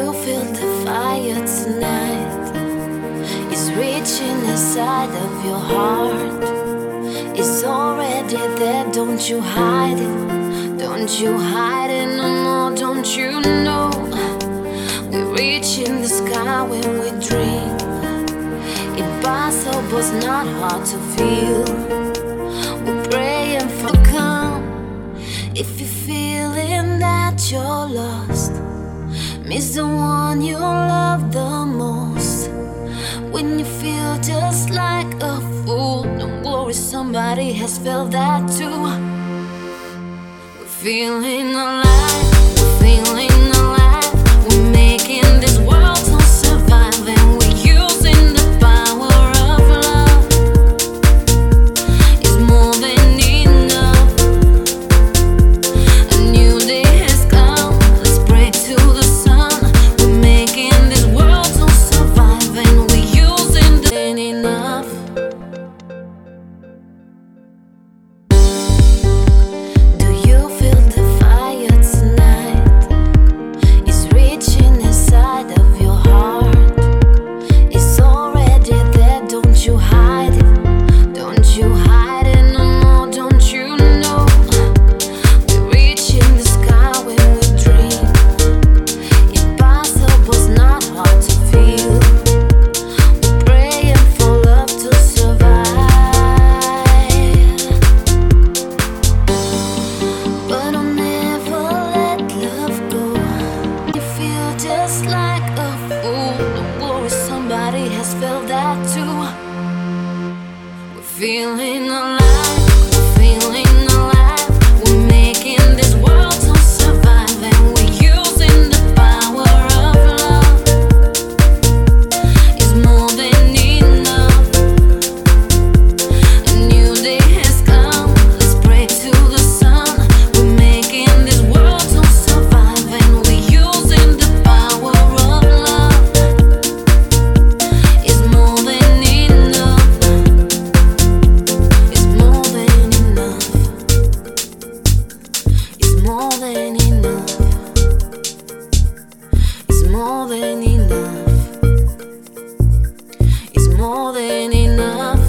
you feel the fire tonight? It's reaching inside of your heart. It's already there, don't you hide it. Don't you hide it no more, don't you know? We reach in the sky when we dream. Impossible's not hard to feel. We're praying for calm. If you're feeling that you're lost, miss the one you love the most. When you feel just like a fool, don't worry, somebody has felt that too. We're feeling alive, we're feeling alive. We're making this world to survive, and we're using the power of love. It's more than enough. A new day has come, let's pray to the sun. We're making this world to survive, and we're using the enough. Do you feel the fire tonight? It's reaching inside of your heart. It's already there, don't you hide it. Don't you hide it no more, don't you know? We reach in the sky when we dream. Impossible's not hard to feel. We're praying for love to survive. But I'll never let love go. You feel just like a fool. Don't worry, somebody has felt that too. We're feeling alive, we're feeling alive. We're making this world to survive, and we're using the power of love. It's more than enough. A new day has come, let's pray to the sun. We're making this world to survive, and we're using the power of love. It's more than enough. It's more than enough. It's more than enough. It's more than enough. It's more than enough.